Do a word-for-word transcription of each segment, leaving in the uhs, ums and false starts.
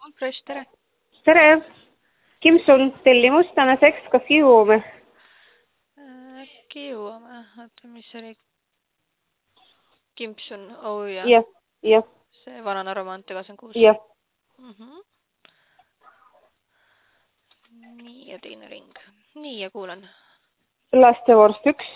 Fresh, tere! Tere! Kimsul tellimus tänaseks, kas jõuame? Äkki jõuame. Oota, mis oli? Kimpsun, oh jah. Jah, jah. See Vana-Narva maantee kakskümmend kuus. Jah. Mhm. Nii ja teine ring. Nii ja kuulen. Lastevorst üks.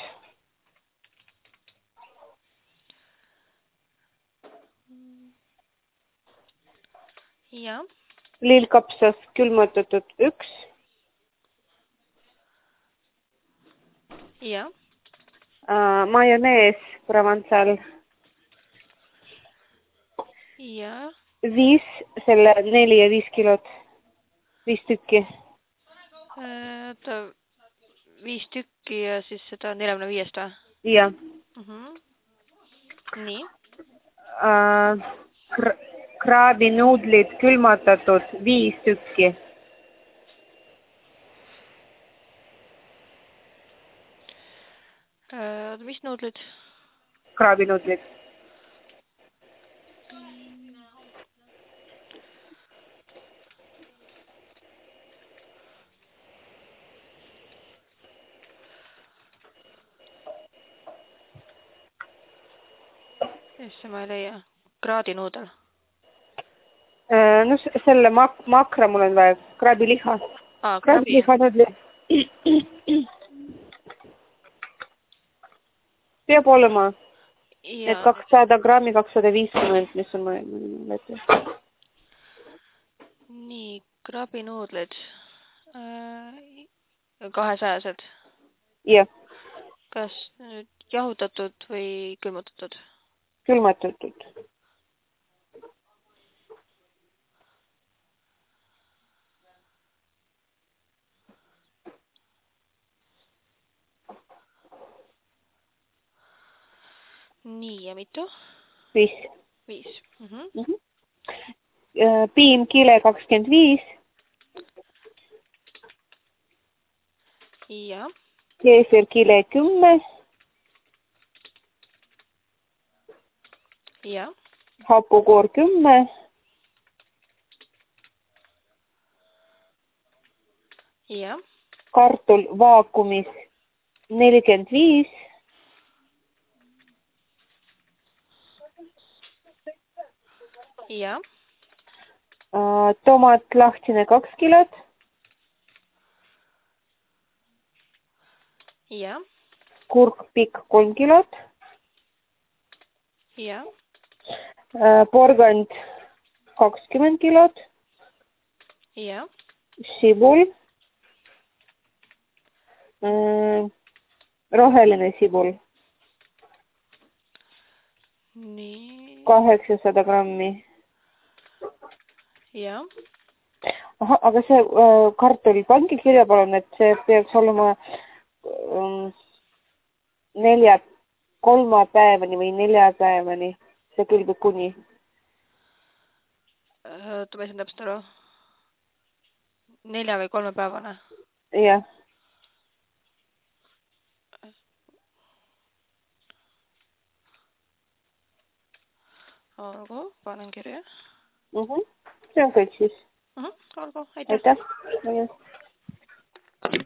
Ja. Lillkapsas külmutatud üks. Ja. Uh, majonees Provençal. Ja. Viis, selle neli ja viis kilot. Viis tükki. Oota, viis tükki ja siis seda neljakümne viiest või? Jah. Mhm. Nii. Uh, kr kraabinuudlid külmutatud viis tükki. Oota, mis nuudlid? Kraabinuudlid. Isse ma ei leia. Kraadinuudel. Uh, no selle mak makra mul on vaja. Kraabiliha. Aa, krabi. Kraabiliha nuudlid. Peab olema. Ja. Et kakssada grammi, kakssada viiskümmend, mis on mõelda. Nii, krabinuudlid. Kahesajased. Jah. Kas nüüd jahutatud või külmutatud? Külmutatud. Nii, ja mitu? Viis. Viis. Mhm. Mhm. Piim kile kakskümmend viis. Ja. Keesir kile kümme. Ja. Hapukoor kümme. Ja. Kartul vaakumis nelikümmend viis. Ja. Tomat lahtine kaks kilot. Ja. Kurk pikk kolm kilot. Ja. Porgand kakskümmend kilot. Ja. Sibul. Roheline sibul. Nii. kaheksasada grammi. Ja. Aha, aga see äh, kartul, pange kirja palun, et see peaks olema ähm, nelja, kolma päevani või nelja päevani. See külbib kuni. Oota, ma ei saa täpselt aru. Nelja või kolme päevane? Jah. Olgu, panen kirja. Mhm. See on kõik siis. Mhm, olgu, aitäh. Aitäh.